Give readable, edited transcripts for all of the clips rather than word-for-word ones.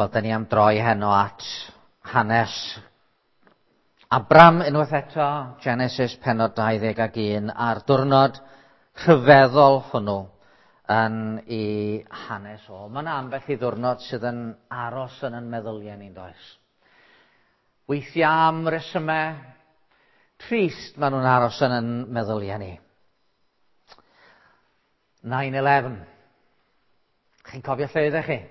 Wel, da ni am droi heno at hanes Abram unwaith eto, Genesis pennod 21, a'r diwrnod rhyfeddol hwnnw yn ei hanes o. Mae yna ambell i ddiwrnod sydd yn aros yn ein meddyliau ni'n does. Weithiau am resymau trist maen nhw'n aros yn ein meddyliau ni. 9/11. Chi'n cofio lle ydych chi?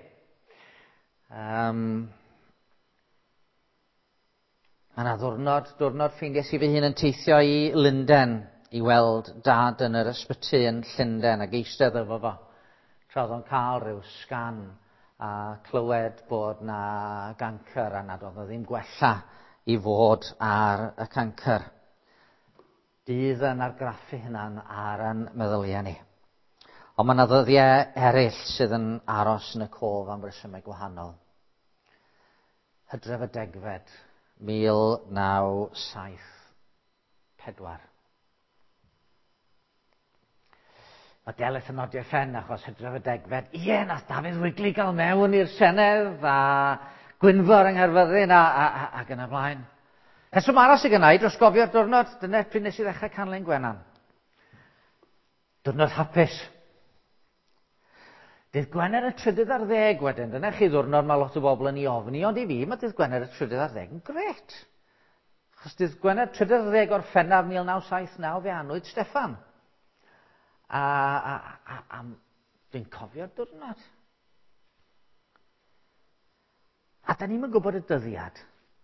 Mae yna diwrnod ffeindies i fy hun yn teithio i Lundain i weld dad yn yr ysbyty yn Llundain ac eistedd efo fo. Tra oedd o'n cael rhyw sgan a clywed bod na gancer a nad oedd o ddim gwella i fod ar y cancer. Dydd yn argraffu hynna'n ar yn meddyliau ni. Ond mae yna ddyddiau eraill sydd yn aros yn y cof am resymau gwahanol. Hydref y degfed, 1974. Mae Delith yn nodiau ffen achos Hydref y degfed. Ie, nath Dafydd Wigley gael mewn i'r Senedd a Gwynfor yng Nghaerfyrddin ac yn y blaen. Rheswm aros i gynnau dros gofio'r diwrnod, dyna pryd nes i ddechrau Canlen Gwenan. Diwrnod hapus. Dydd Gwener y 30 wedyn, dyna chi ddiwrnod mae lot o bobl yn ei ofni, ond i fi mae dydd Gwener y 30 yn gret. Achos dydd Gwener 30 o'r Ffennaf 1979 fe anwyd Steffan. A dwi'n cofio'r diwrnod. A da ni'n gwybod y dyddiad.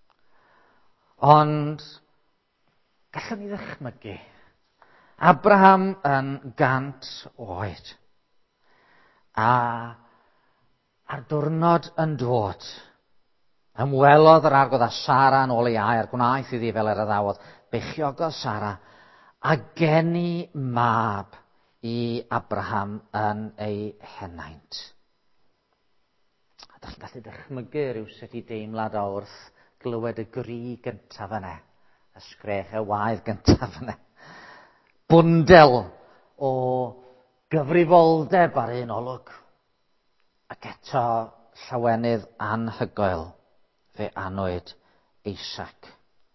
Ond gallwn ni ddychmygu. Abraham yn 100 oed. A'r diwrnod yn dod. Ymwelodd yr argodd a Sara yn ôl ei air, gwnaeth iddi fel yr addawod. Beichiogodd Sara a geni mab i Abraham yn ei henaint. A da chi'n gallu dychmygu rywsut i deimlad o wrth glywed y gri gyntaf yna. Y sgrech y waedd gyntaf yna. Bwndel o gyfrifoldeb ar un olwg. Ac eto llawenydd anhygoel fe anwyd Isaac.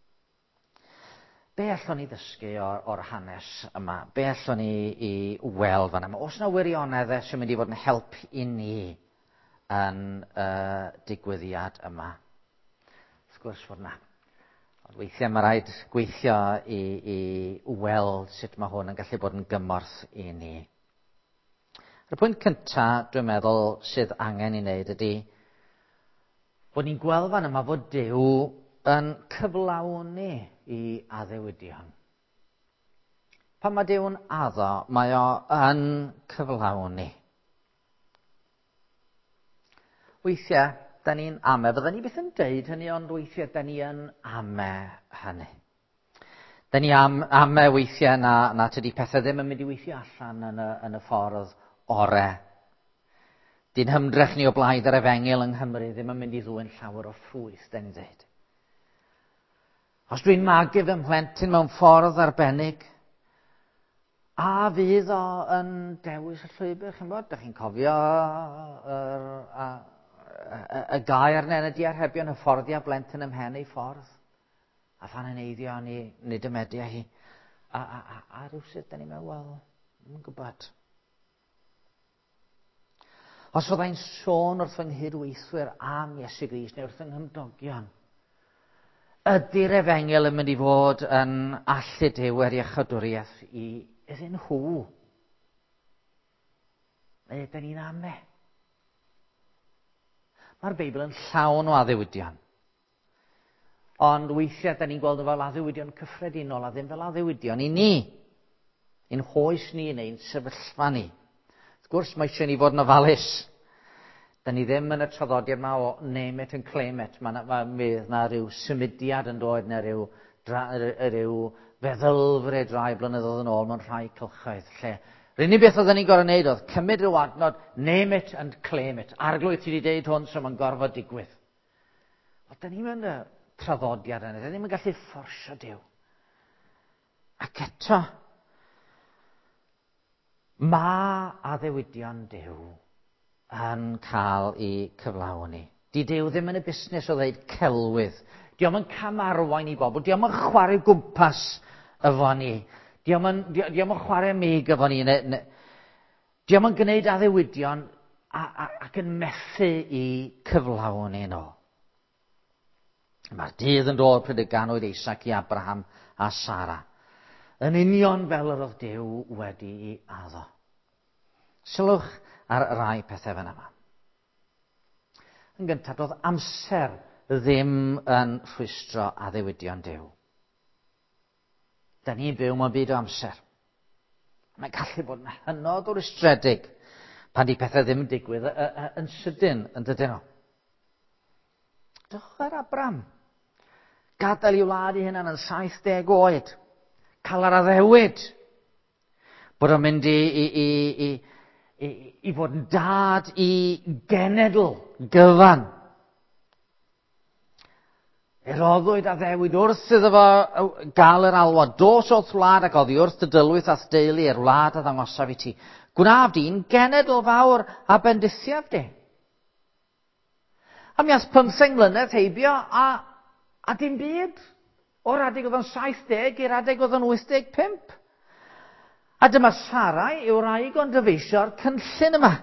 Be allwn ni ddysgu o'r hanes yma? Be allwn ni i weld fan yma? Oes yna wirioneddau sy'n mynd i fod yn help i ni yn digwyddiad yma? Wrth gwrs fod yna. Ond weithiau mae rhaid gweithio i weld sut mae hwn yn gallu bod yn gymorth i ni. Y pwynt cyntaf, dwi'n meddwl, sydd angen i wneud ydy bod ni'n gweld fan yma fod Duw yn cyflawni i addewidion. Pan mae Duw'n addo, mae o yn cyflawni. Weithiau, da ni'n ame, fydda ni byth yn deud hynny, ond weithiau da ni yn ame hynny. Da ni ame weithiau na tydi pethau ddim yn mynd i weithio allan yn y ffordd ore. Di'n hymdrech ni o blaid ar Efengil yng Nghymru ddim yn mynd i ddwyn llawer o ffrwyth, da ni'n dweud. Os dwi'n magu fy mhlentyn mewn ffordd arbennig, a fydd o yn dewis y llwybr, chi'n bod? Da chi'n cofio y gair neu yn y diarhebion hyfforddio blentyn ymhen ei ffordd. A phan yn eiddio ni nid ymedia hi. A rywsut da ni'n meddwl, wel, yn gwybod. Os fyddai'n sôn wrth fy nghydweithwyr am Iesu Grist neu wrth yng nghymdogion, ydy'r Efengil yn mynd i fod yn allu Duw er iechydwriaeth iddyn nhw? Neu ydyn ni'n ame? Mae'r Beibl yn llawn o addewidion. Ond weithiau da ni'n gweld nhw fel addewidion cyffredinol a ddim fel addewidion i ni. I'n hoes ni neu i'n sefyllfa ni. Wrth gwrs, mae eisiau ni fod yn ofalus. Da ni ddim yn y traddodiad yma o name it and claim it. Mydd na rhyw symudiad yn dod, na rhyw feddylfryd rai blynyddoedd yn ôl mewn rhai cylchoedd. Lle, yr unig beth oedden ni'n gorfod wneud oedd cymryd ryw adnod, name it and claim it. Arglwydd ti wedi deud hwn so mae'n gorfod digwydd. Ond da ni'n mynd y traddodiad yna, da ni'n mynd gallu fforsio Duw. Ac eto, mae addewidion Duw yn cael ei cyflawni. Di Duw ddim yn y busnes o ddeud celwydd. Diom yn camarwain i bobl. Diom yn chwarae gwmpas efo ni. Diom yn chwarae mig efo ni. Diom yn gwneud addewidion ac yn methu i cyflawni nhw. Mae'r dydd yn dod pryd y ganwyd Isaac i Abraham a Sara. Yn union fel yr oedd Duw wedi ei addo. Sylwch ar rai pethau fan yma. Yn gyntaf, doedd amser ddim yn rhwystro addewidion Duw. Da ni'n byw mewn byd o amser. Mae'n gallu bod yn hynod o rwystredig pan di pethau ddim yn digwydd yn sydyn yn dydyn nhw. Dwch ar Abraham. Gadael i wlad i hynny yn 70 oed. Cael yr addewid. Bod o'n mynd i fod yn dad i genedl gyfan. Eroddwyd addewid wrth iddo fo gael yr alwad. Dos o'th wlad ac oddi wrth y dylwyth ath deulu i'r wlad a ddangosaf i ti. Gwnaaf di'n genedl fawr a bendithiaf di. A mi ath 15 mlynedd heibio a dim byd. O'r adeg oedd o'n 70 i'r adeg oedd o'n 85. A dyma Sarai yw'r aig o'n dyfeisio'r cynllun yma.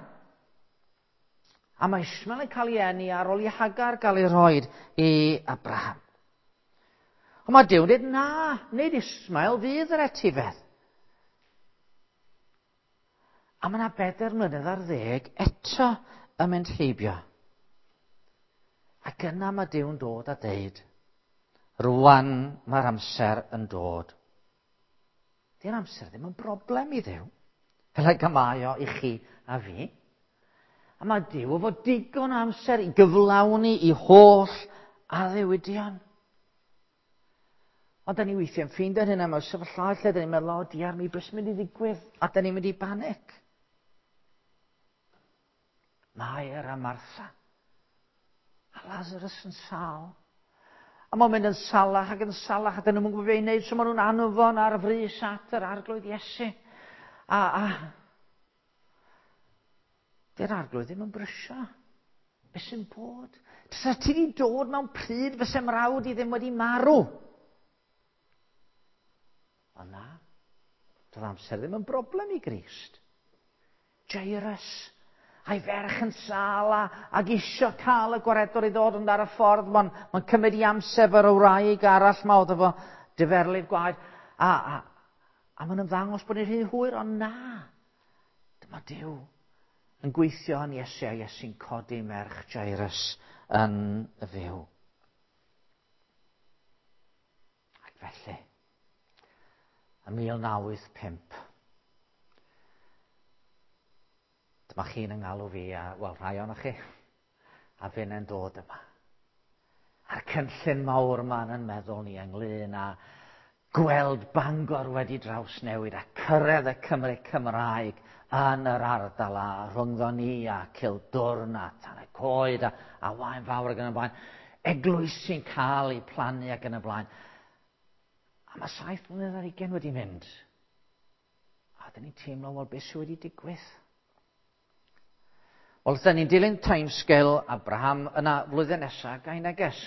A mae Ismael yn cael ei eni ar ôl i Hagar gael ei roi i Abraham. Ond mae Duw'n dweud, na, nid Ismael fydd yr etifedd. A mae yna 4 mlynedd ar 10 eto yn mynd heibio. Ac yna mae Duw'n dod a deud, rwan mae'r amser yn dod. Di'r amser ddim yn broblem i Dduw. Fel y mae o i chi a fi. A mae Duw efo digon amser i gyflawni i holl addewidion. Ond da ni weithio'n ffeindio hynna mewn sefyllfa lle da ni'n meddwl, o diar mi beth mynd i ddigwydd, a da ni'n mynd i banic. Mair a Martha. A Lazarus yn sal. A mae'n mynd yn salach ac yn salach a dyn nhw'n gwybod fe'n neud, so maen nhw'n anfon ar frys at yr arglwydd Iesu. Di'r arglwydd ddim yn brysio. Be sy'n bod? Tysa ti wedi dod mewn pryd fyse mrawd i ddim wedi marw. Ond na, doedd amser ddim yn broblem i Grist. Jairus, a'i ferch yn sal ac isio cael y gwaredwr i ddod ond ar y ffordd. Mae'n cymryd i amser fel y wraig arall ma oedd efo dyferlydd gwaed. A mae'n ymddangos bod ni'n rhy hwyr, ond na. Dyma Duw yn gweithio yn Iesu a Iesu'n codi merch Jairus yn fyw. Ac felly, yn 1905, dyma chi'n yngalw fi, wel rhai o'noch chi, a fy'n yn dod yma. A'r cynllun mawr ma'n yn meddwl ni ynglyn a gweld Bangor wedi drawsnewid a cyrraedd y Cymru Cymraeg yn yr ardal a rhwngddo ni a Cildwrn a Tan y Coed a Waun Fawr ac yn y blaen. Eglwysi'n cael ei plannu ac yn y blaen. A mae 7 mlynedd ar 20 wedi mynd. A dyn ni'n teimlo, wel, beth sydd wedi digwydd? Wel, dyn ni'n dilyn timescale Abraham yna flwyddyn nesaf, gai neges.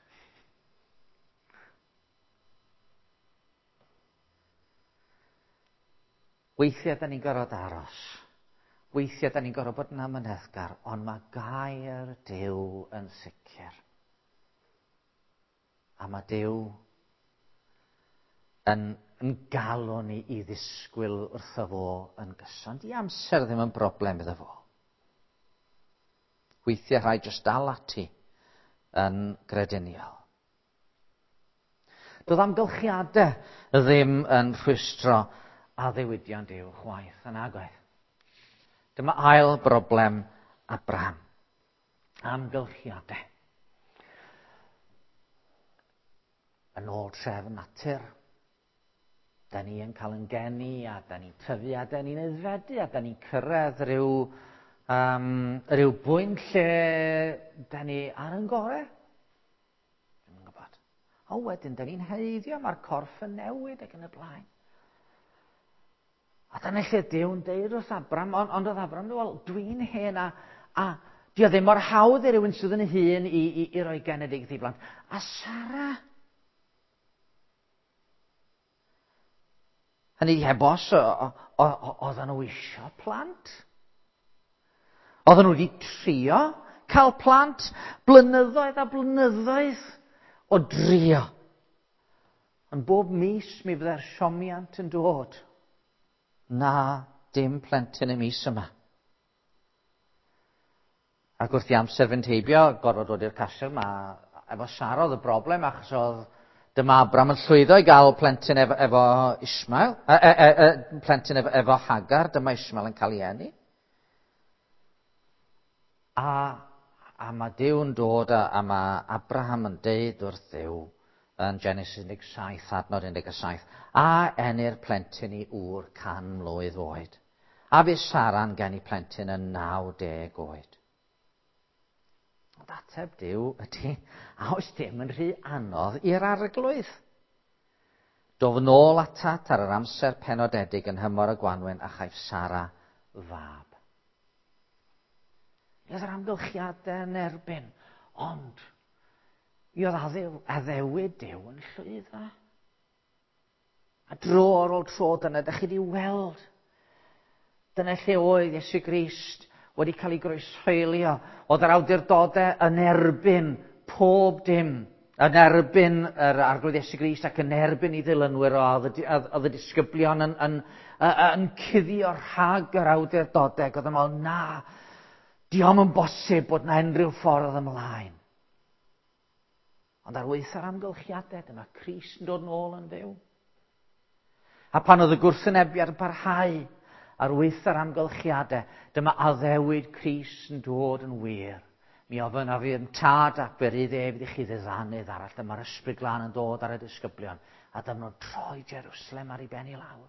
Weithiau dyn ni'n gorfod aros. Weithiau dyn ni'n gorfod bod yn amyneddgar, ond mae gair Duw yn sicr. A mae Duw yn galw ni i ddisgwyl wrtho fo yn gyson. Di amser ddim yn broblem iddo fo. Weithiau rhaid jyst dal ati yn grediniol. Doedd amgylchiadau ddim yn rhwystro addewidion Duw chwaith yn agwedd. Dyma ail broblem Abraham. Amgylchiadau. Yn ôl trefn natur. Da ni yn cael yn geni a da ni'n tyfu a da ni'n aeddfedu a da ni'n cyrraedd rhyw bwynt lle da ni ar yn gore. Dwi'n gwybod. O wedyn, da ni'n heiddio, mae'r corff yn newid ac yn y blaen. A dyna lle Duw'n deud wrth Abraham, ond oedd Abraham, wel, dwi'n hen a Di o ddim mor hawdd i rywun sydd yn hun i roi genedigaeth i blant. A Sara, hynny hebos oedden nhw isio plant. Oedden nhw wedi trio cael plant, blynyddoedd a blynyddoedd o drio. Ond bob mis mi fydde'r siomiant yn dod. Na, dim plentyn y mis yma. Ac wrth i amser fynd heibio, gorfod dod i'r casel, efo Sara oedd y broblem, achos oedd dyma Abram yn llwyddo i gael plentyn efo Ismael, plentyn efo Hagar, dyma Ismael yn cael ei eni. A mae Duw yn dod a mae Abraham yn deud wrth Duw yn Genesis 17, adnod 17, a enir plentyn i ŵr 100 mlwydd oed. A bu Sara'n geni plentyn yn 90 oed. Ond ateb Duw ydy, a oes dim yn rhy anodd i'r arglwydd. Dof yn ôl atat ar yr amser penodedig yn hymor y Gwanwyn a chaiff Sara fab. Oedd yr amgylchiadau yn erbyn, ond i oedd addewid Duw yn llwyddo. A dro ar ôl tro dyna, ydych chi wedi weld. Dyna lle oedd Iesu Grist wedi cael ei groeshoelio. Oedd yr awdurdodau yn erbyn pob dim. Yn erbyn yr arglwydd Iesu Grist ac yn erbyn ei ddilynwyr oedd y disgyblion yn cuddio rhag yr awdurdodau. Oedd yn meddwl, na, diom yn bosib bod na unrhyw ffordd ymlaen. Ond ar wyth ar amgylchiadau, dyma Crist yn dod nôl yn fyw. A pan oedd y gwrthwynebiad yn parhau, ar wyth ar amgylchiadau, dyma addewid Crist yn dod yn wir. Mi ofyn a fi yn tad ac berydd fydd i chi ddiddanydd arall. Dyma'r ysbryd glân yn dod ar y disgyblion. A dyma nhw'n troi Jerusalem ar ei ben i lawr.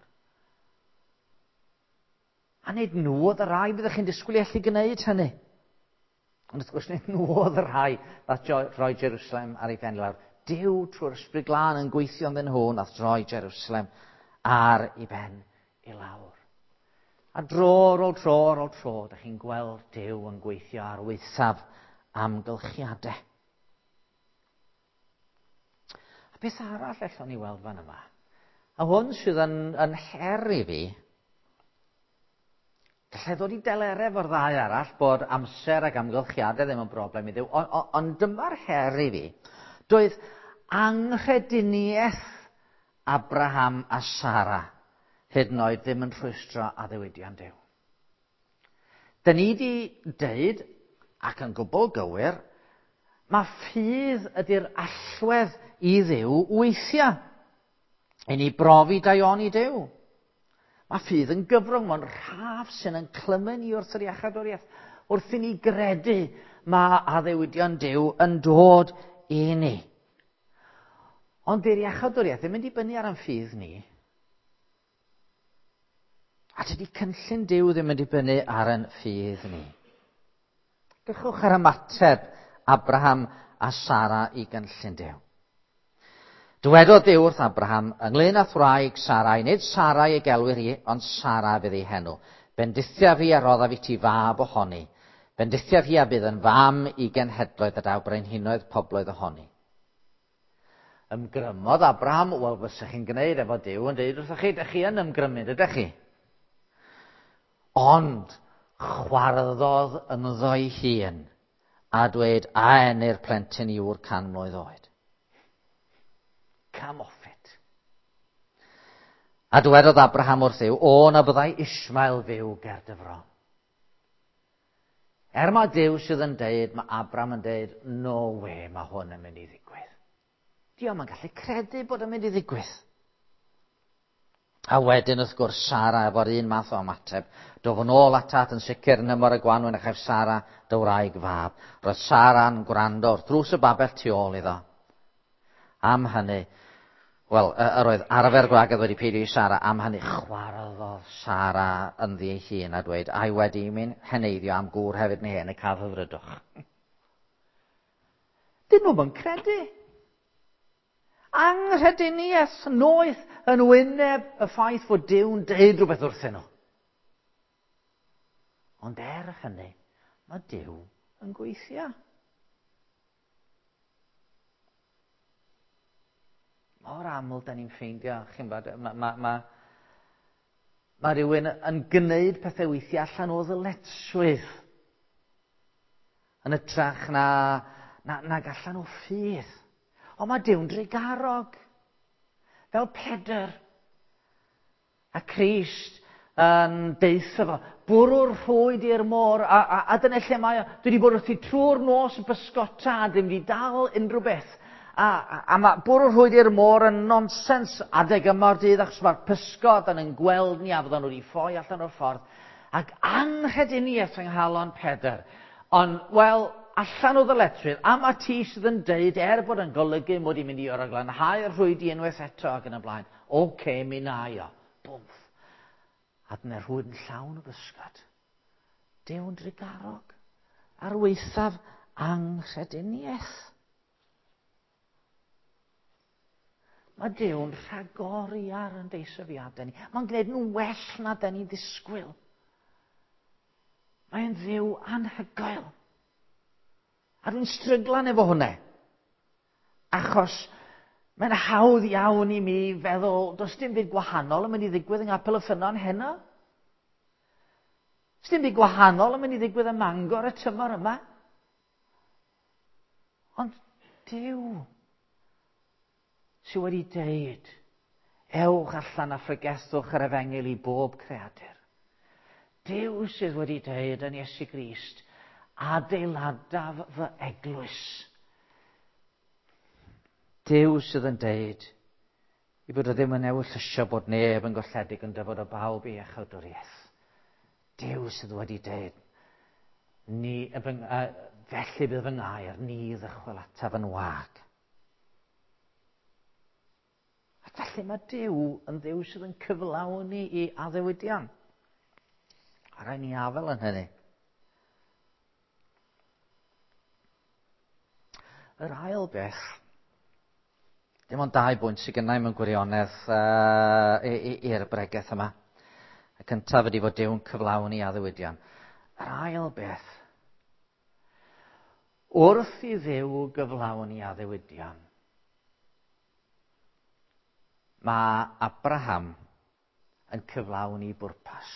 A nid nhw oedd y rai byddwch chi'n disgwyl i allu gwneud hynny. Ond wrth gwrs, nid nhw oedd y rai nath roi Jerusalem ar ei ben i lawr. Duw trwy'r ysbryd glân yn gweithio ynddyn nhw nath roi Jerusalem ar ei ben i lawr. A dro ar ôl tro, ydych chi'n gweld Duw yn gweithio ar wythaf amgylchiadau. A beth arall allwn ni weld fan yma? A hwn sydd yn her i fi, gallai ddod i deleref o'r ddau arall bod amser ac amgylchiadau ddim yn broblem i Dduw, ond dyma'r her i fi. Doedd anghrediniaeth Abraham a Sara hyd yn oed ddim yn rhwystro addewidion Duw. Da ni wedi deud, ac yn gwbl gywir, mae ffydd ydy'r allwedd i Dduw weithiau. I ni brofi daioni Duw. Mae ffydd yn gyfrwng, mae'n rhaf sy'n yn clymu ni wrth yr iachadwriaeth. Wrth i ni gredu mae addewidion Duw yn dod i ni. Ond dy'r iachadwriaeth ddim yn dibynnu ar ein ffydd ni. A dydy cynllun Duw ddim yn dibynnu ar ein ffydd ni. Gyrchwch ar ymateb Abraham a Sara i gynllun Duw. Dywedodd Duw wrth Abraham, ynglŷn â thwraig Sarai, nid Sarai ei gelwir i, ond Sara fydd ei henw. Bendithia fi a roddaf i ti fab ohoni. Bendithia fi a bydd yn fam i genhedloedd a daw brenhinoedd pobloedd ohoni. Ymgrymodd Abraham, wel fysach chi'n gwneud efo Duw yn deud wrthych chi, ydych chi yn ymgrymyd, ydych chi? Ond chwarddodd ynddo ei hun a dweud, a enir plentyn i ŵr 100 mlwydd oed. Come off it. A dywedodd Abraham wrth Dduw, o na byddai Ismael fyw ger dy fron. Mae Duw sydd yn deud, mae Abraham yn deud, no way, mae hwn yn mynd i ddigwydd. Diolch yn gallu credu bod yn mynd i ddigwydd. A wedyn wrth gwrs Sara efo'r un math o ymateb. Dof yn ôl atat yn sicr yn ymor y Gwanwyn a chef Sara dy wraig fab. Roedd Sara'n gwrando wrth drws y babell tu ôl iddo. Am hynny, wel, yr oedd arfer gwagedd wedi peidio i Sara, am hynny chwarddodd Sara ynddi ei hun a dweud, ai wedi mynd heneiddio am gŵr hefyd neu hen y cadd hyfrydwch. Dyn nhw'n yn credu. Anghrediniaeth noeth yn wyneb y ffaith fod Duw'n deud rhywbeth wrthyn nhw. Ond hynny, mae Duw yn gweithio. Mor aml da ni'n ffeindio, chi'n bod, mae rhywun yn gwneud pethau weithiau allan o ddyletswydd yn ytrach na allan o ffydd. Ond mae Duw'n dreigarog. Fel Pedr. A Crist yn deitha fo, bwrw'r rhwyd i'r môr, a dyna lle mae o. Dwi wedi bod wrthi trwy'r nos bysgota, a ddim wedi dal unrhyw beth. A mae bwrw'r rhwyd i'r môr yn nonsens adeg yma'r dydd, achos mae'r pysgod yn gweld ni a fydden nhw wedi ffoi allan o'r ffordd. Ac anrhydiniaeth yng nghalon Pedr. Ond, wel, allan o ddyletswydd, am a ti sydd yn deud, bod yn golygu mod i'n mynd i oroglanhau'r rhwyd i unwaith eto ac yn y blaen. Oce, mi na i o. Bwmff. A dyna'r rhwyd yn llawn o bysgod. Duw'n dreigarog. Ar weithaf anrhydiniaeth. Mae Duw'n rhagori ar yn deisyfiadau ni. Mae'n gwneud nhw'n well na da ni ddisgwyl. Mae'n Dduw anhygoel. A dwi'n stryglan efo hwnna. Achos mae'n hawdd iawn i mi feddwl, does dim byd gwahanol yn mynd i ddigwydd yng Ngapel y Ffynnon heno. Does dim byd gwahanol yn mynd i ddigwydd ym Mangor y tymor yma. Ond Duw sydd wedi deud, ewch allan a ffrygethwch yr efengil i bob creadur. Duw sydd wedi deud yn Iesu Grist, adeiladaf fy eglwys. Duw sydd yn deud i bod o ddim yn ewyllysio bod neb yn golledig yn dyfod o bawb i echawdwriaeth. Duw sydd wedi deud, felly bydd fy ngair, ni ddychwel ataf yn wag. Ac felly mae Duw yn Dduw sydd yn cyflawni i addewidion. A rai ni afel yn hynny. Yr ail beth, dim ond 2 bwynt sydd gennau mewn gwirionedd i'r bregaeth yma. Y cyntaf ydy fod Duw'n cyflawni addewidion. Yr ail beth, wrth i Dduw gyflawni addewidion, mae Abraham yn cyflawni bwrpas.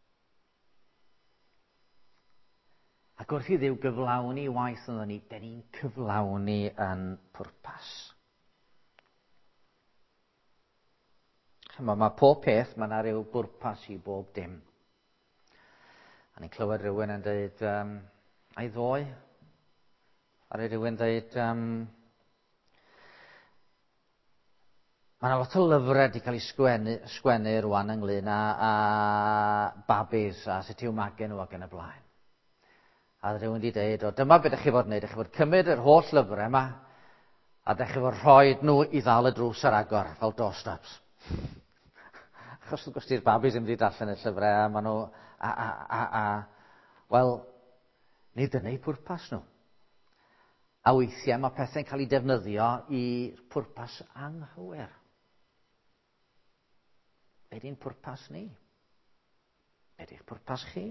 Ac wrth i Dduw gyflawni waith ynddo ni, da ni'n cyflawni yn pwrpas. Mae pob peth, mae yna ryw bwrpas i bob dim. A ni'n clywed rhywun yn dweud, ai ddoe? A rhywun dweud, mae yna lot o lyfrau wedi cael ei sgwennu rwan ynglyn â babis a sut i'w magu nhw ac yn y blaen. A rhywun wedi dweud, dyma beth ydych chi fod wneud, ydych chi fod cymryd yr holl lyfrau yma a ydych chi fod rhoi nhw i ddal y drws ar agor, fel doorstops. Achos wrth gwrs di'r babis ddim wedi darllen y llyfrau a maen nhw, wel, nid dyna eu pwrpas nhw. A weithiau mae pethau'n cael ei defnyddio i'r pwrpas anghywir. Be di'n pwrpas ni? Be di'ch pwrpas chi?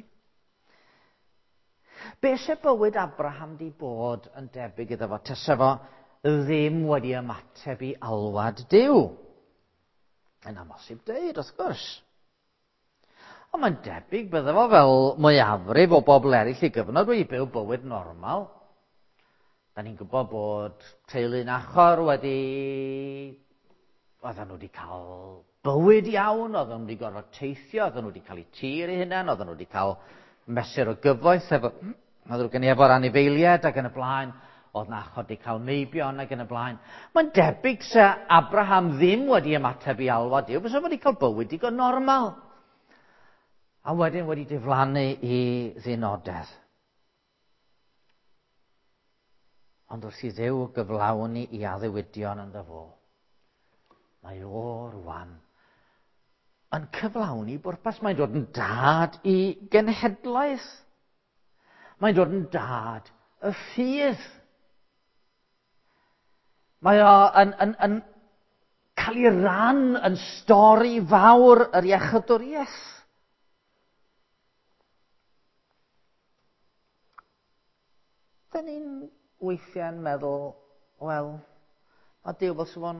Be se bywyd Abraham di bod yn debyg iddo fo, tasa fo ddim wedi ymateb i alwad Duw? Yn amosib deud, wrth gwrs. Ond mae'n debyg bydda fo fel mwyafrif o bobl eraill i gyfnod wedi byw bywyd normal. Da ni'n gwybod bod teulu'n achor oedden nhw wedi cael bywyd iawn, oedden nhw wedi gorfod teithio, oedden nhw wedi cael eu tir eu hunain, oedden nhw wedi cael mesur o gyfoeth, efo'r anifeiliaid ac yn y blaen, oedd na achod wedi cael meibion ac yn y blaen. Mae'n debyg se Abraham ddim wedi ymateb i alwad Duw, bysa wedi cael bywyd digon normal. A wedyn wedi diflannu i ddinodedd. Ond wrth i Dduw gyflawni i addewidion ynddo fo, mae o rwan yn cyflawni bwrpas. Mae'n dod yn dad i genhedlaeth. Mae'n dod yn dad y ffydd. Mae o yn cael ei ran yn stori fawr yr iechydwriaeth. Da ni'n weithiau'n meddwl, wel, mae Duw fel sy'n fo'n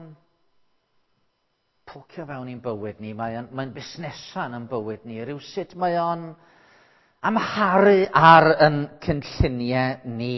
pwcio fewn i'n bywyd ni. Mae'n busnesan yn bywyd ni. Rywsut mae o'n amharu ar yn cynlluniau ni.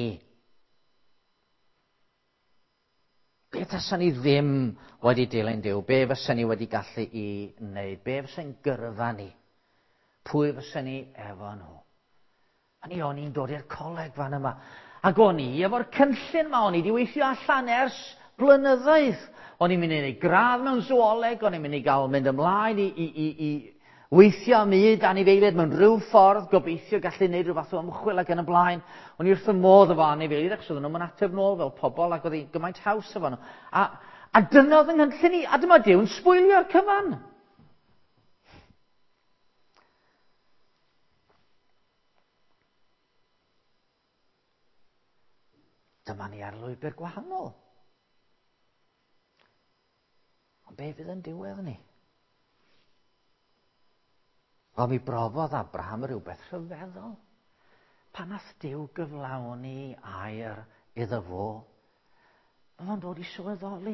Be fysa ni ddim wedi dilyn Duw? Be fysa ni wedi gallu i wneud? Be fysa'n gyrfa ni? Pwy fysa ni efo nhw? O'n i'n dod i'r coleg fan yma. Ac o'n i efo'r cynllun yma. O'n i wedi weithio allan ers blynyddoedd. O'n i'n mynd i wneud gradd mewn swoleg. O'n i'n mynd i gael mynd ymlaen i weithio am myd anifeiliaid mewn rhyw ffordd. Gobeithio gallu gwneud rhywbeth o ymchwil ac yn y blaen. O'n i wrth y modd efo anifeiliaid achos oedden nhw'n ateb nôl fel pobl ac oedd hi gymaint haws efo nhw. A dyna oedd yng ngynllun i. A dyma Duw'n sbwylio'r cyfan. Dyma ni ar lwybr gwahanol. Ond be fydd yn diwedd ni? Wel, mi brofodd Abraham rhywbeth rhyfeddol. Pan nath Duw gyflawni air iddo fo, oedd o'n dod i sylweddoli.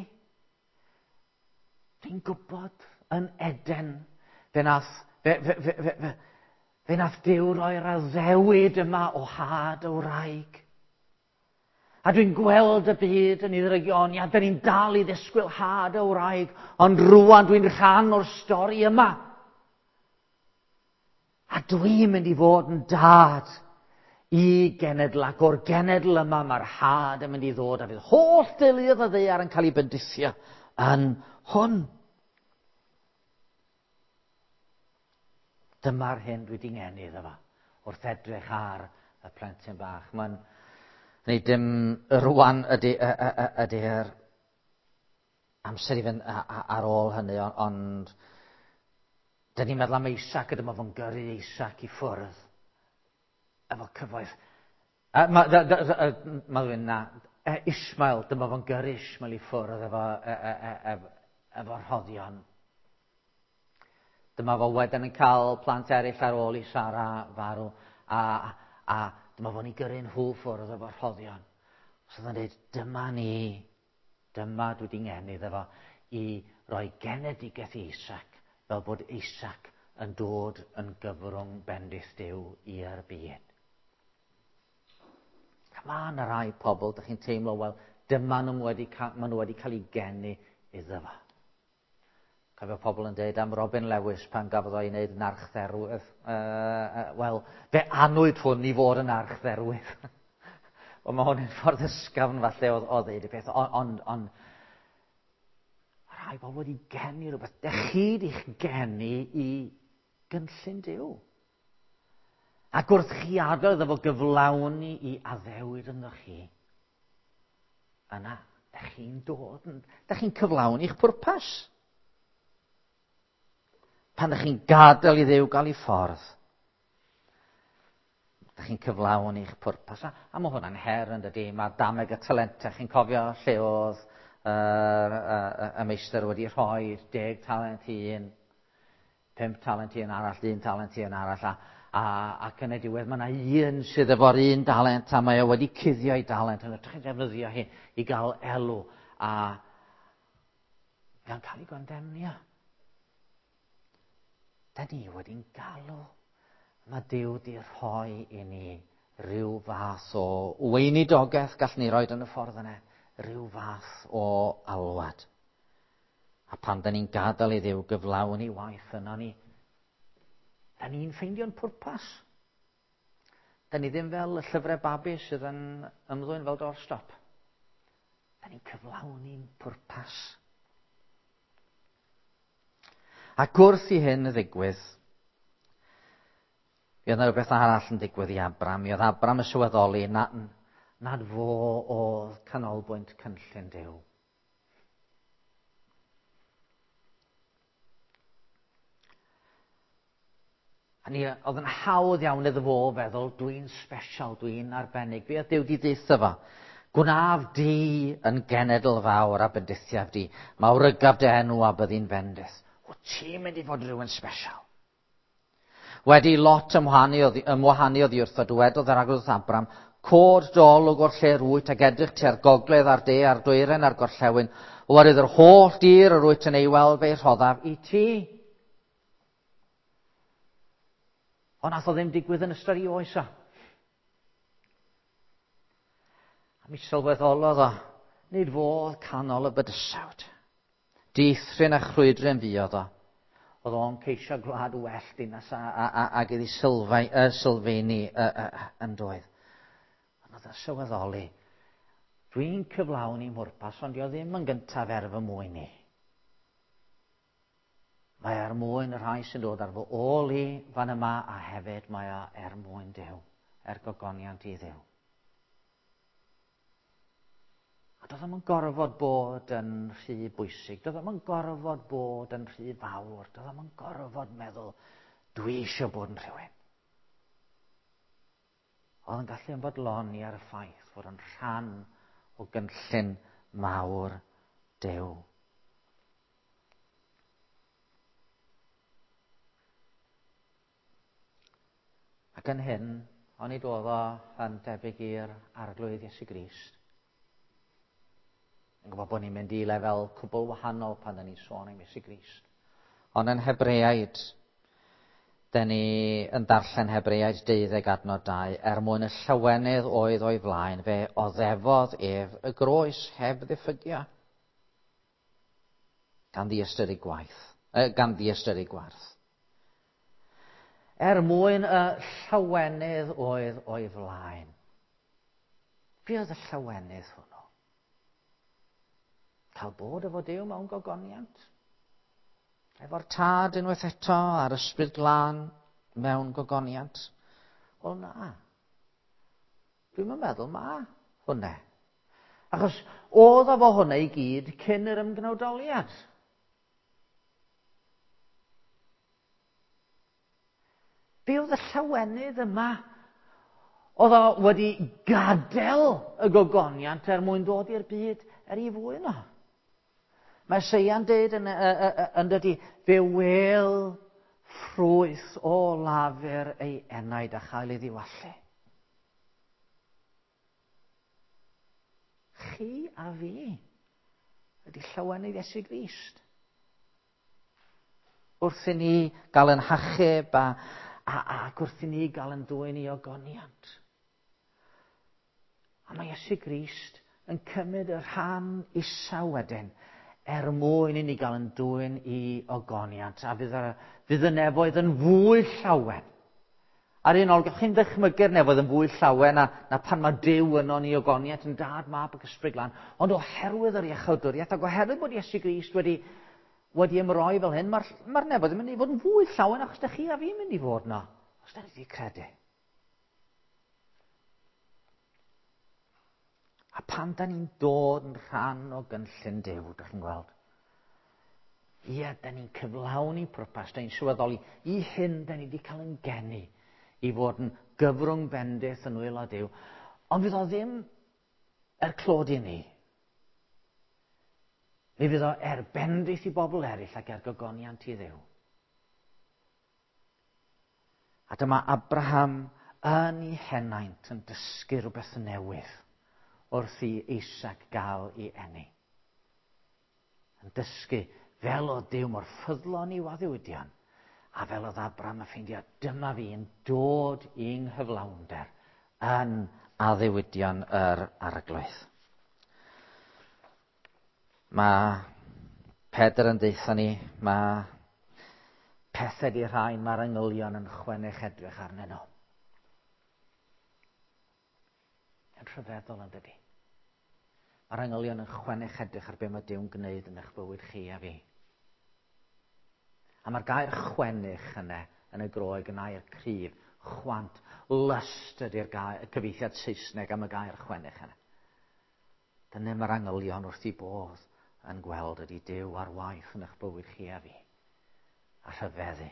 Dwi'n gwybod yn Eden, fe nath Duw roi'r addewid yma o had o wraig. A dwi'n gweld y byd yn ei ddrygoniad, da ni'n dal i ddisgwyl had o wraig, ond rŵan dwi'n rhan o'r stori yma. A dwi'n mynd i fod yn dad i genedl, ac o'r genedl yma mae'r had yn mynd i ddod, a fydd holl deuluodd y ddaear yn cael ei bendithio yn hwn. Dyma'r hyn dwi 'di ngeni iddo fo, wrth edrych ar y plentyn bach. Neu dim rwan ydy'r amser i fynd ar ôl hynny, ond dyn ni'n meddwl am Eisac a dyma fo'n gyrru Eisac i ffwrdd efo cyfoeth. Ismael, dyma fo'n gyrru Ismael i ffwrdd efo rhoddion. Dyma fo wedyn yn cael plant eraill ar ôl i Sara farw, a dyma fo'n i gyrru nhw ffwrdd efo rhoddion. So oedd yn dweud, dyma ni, dyma dwi 'di ngeni iddo fo, i roi genedigaeth i Eisac, fel bod Eisac yn dod yn gyfrwng bendith Duw i'r byd. Mae yna rai pobl, dych chi'n teimlo, wel, dyma nhw wedi cael ei geni iddo fo. Cofio pobl yn dweud am Robin Lewis pan gafodd o'i wneud yn archdderwydd. Wel, fe anwyd hwn i fod yn archdderwydd. Wel, mae hwn yn ffordd ysgafn falle o ddeud y peth, ond rhai pobl wedi geni rhywbeth. Dych chi 'di'ch geni i gynllun Duw. Ac wrth chi adael iddo fo gyflawni i addewid ynddo chi, yna, dych chi'n dod, dych chi'n cyflawni eich pwrpas. Pan ydych chi'n gadael i Dduw gael ei ffordd, ydych chi'n cyflawni eich pwrpas. A mae hwnna'n her yn dydi. Mae dameg y talentau. Chi'n cofio lle oedd y meistr wedi rhoi 10 talent i un, 5 talent i un arall, 1 talent i un arall, ac yn y diwedd mae yna un sydd efo'r 1 dalent a mae o wedi cuddio ei dalent yn edrych yn defnyddio hi i gael elw, a mae'n cael ei gondemnio. Da ni wedi'n galw. Mae Duw 'di rhoi i ni rhyw fath o weinidogaeth gall ni roid yn y ffordd yna, rhyw fath o alwad. A pan da ni'n gadael i Dduw gyflawni waith yna ni, da ni'n ffeindio'n pwrpas. Da ni ddim fel y llyfrau babi sydd yn ymddwyn fel doorstop. Da ni'n cyflawni'n pwrpas. Ac wrth i hyn ddigwydd, oedd yna rhywbeth arall yn digwydd i Abram. Mi oedd Abram yn sylweddoli nad fo oedd canolbwynt cynllun Duw. Oedd yn hawdd iawn iddo fo feddwl, dwi'n special, dwi'n arbennig. Fe oedd Duw 'di deitho fo. Gwnaf di yn genedl fawr a bendithiaf di. Mawrygaf dy enw a byddi'n bendith. O, ti'n mynd i fod rhywun special. Wedi Lot ymwahanu oddi wrtho, dywedodd yr agwedd Abram, cod dolwg o'r lle rwyt ac edrych tua'r gogledd a'r de a'r dwyren a'r gorllewin, oherwydd yr holl dir yr rwyt yn ei weld fe'i rhoddaf i ti. Ond nath o ddim digwydd yn ystod i oes o. A mi sylweddolodd o, nid fodd canol y bydysawd. Dithrin a chrwydryn fuodd o. Oedd o'n ceisio gwlad well dinas ag iddi sylfaeni yn doedd. Ond oedd o'n sylweddoli, dwi'n cyflawni mwrpas, ond dio ddim yn gyntaf fy mwyn i. Mae mwyn y rhai sy'n dod ar fy ôl i fan yma, a hefyd mae mwyn Duw, gogoniant i Dduw. A doedd ddim yn gorfod bod yn rhy bwysig, doedd ddim yn gorfod bod yn rhy fawr, doedd ddim yn gorfod meddwl, dwi eisiau bod yn rhywun. Oedd yn gallu ymfodloni ar y ffaith fod yn rhan o gynllun mawr Duw. Ac yn hyn, ond nid oedd o yn debyg i'r arglwydd Iesu Grist. Yn gwybod bod ni'n mynd i lefel cwbl wahanol pan ni'n sôn am Iesu Grist. Ond yn Hebreaid, dyn ni yn darllen Hebreaid 12:2, mwyn y llawenydd oedd o'i flaen, fe oddefodd ef y groes heb ddiffygia. Gan ddiystyru gwarth. Mwyn y llawenydd oedd o'i flaen. Be oedd y llawenydd hwnnw? Cael bod efo Duw mewn gogoniant. Efo'r tad unwaith eto a'r ysbryd glân mewn gogoniant. Wel na. Dwi'n meddwl ma hwnne. Achos oedd efo hwnne i gyd cyn yr ymgnawdoliad. Be oedd y llawenydd yma? Oedd o wedi gadael y gogoniant mwyn dod i'r byd ei fwy yno. Mae Eseia'n dweud yn dydy, fe wel ffrwyth o lafur ei enaid a chael ei ddiwallu. Chi a fi ydy llawenydd Iesu Grist. Wrth i ni gael yn hachub ac wrth i ni gael yn dwyn i ogoniant. A mae Iesu Grist yn cymryd y rhan isa wedyn mwyn i ni gael yn dwyn i ogoniant. A fydd y nefoedd yn fwy llawen. Ar un ôl, gallwch chi'n ddychmygu'r nefoedd yn fwy llawen na pan mae Duw yno ni ogoniant yn dad, mab ac ysbryd glân. Ond oherwydd yr iachawdwriaeth ac oherwydd bod Iesu Grist wedi ymroi fel hyn, mae'r nefoedd yn mynd i fod yn fwy llawen achos da chi a fi'n mynd i fod yno. Os da ni wedi credu. A pan da ni'n dod yn rhan o gynllun Duw, da chi'n gweld, da ni'n cyflawni pwrpas, da ni'n sylweddoli, i hyn da ni wedi cael yn geni i fod yn gyfrwng bendith yn wyl o Duw. Ond fydd o ddim clod i ni. Mi fydd o bendith i bobl eraill ac gogoniant i Dduw. A dyma Abraham yn ei henaint yn dysgu rhywbeth newydd wrth i Isaac gael ei eni. Yn dysgu fel o Duw mor ffyddlon i'w addewidion, a fel oedd Abraham yn ffeindio, dyma fi yn dod i'n nghyflawnder yn addewidion yr arglwydd. Mae Pedr yn deitha ni, mae pethau di rhain, mae'r angylion yn chwennych edrych arnyn nhw. Yn rhyfeddol yn dydi. Mae'r angylion yn chwennych edrych ar be mae Duw'n gwneud yn eich bywyd chi a fi. A mae'r gair chwennych yna yn y Groeg yn air cryf, chwant, lust ydy'r cyfeithiad Saesneg am y gair chwennych yna. Dyna mae'r angylion wrth i bodd yn gweld ydy Duw ar waith yn eich bywyd chi a fi. A rhyfeddu.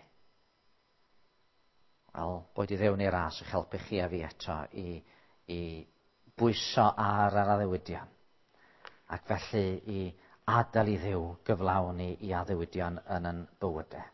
Wel, boed i Dduw neu ras i'ch helpu chi a fi eto i bwyso ar yr addewidion. Ac felly i adael i Dduw gyflawni i addewidion yn ein bywydau.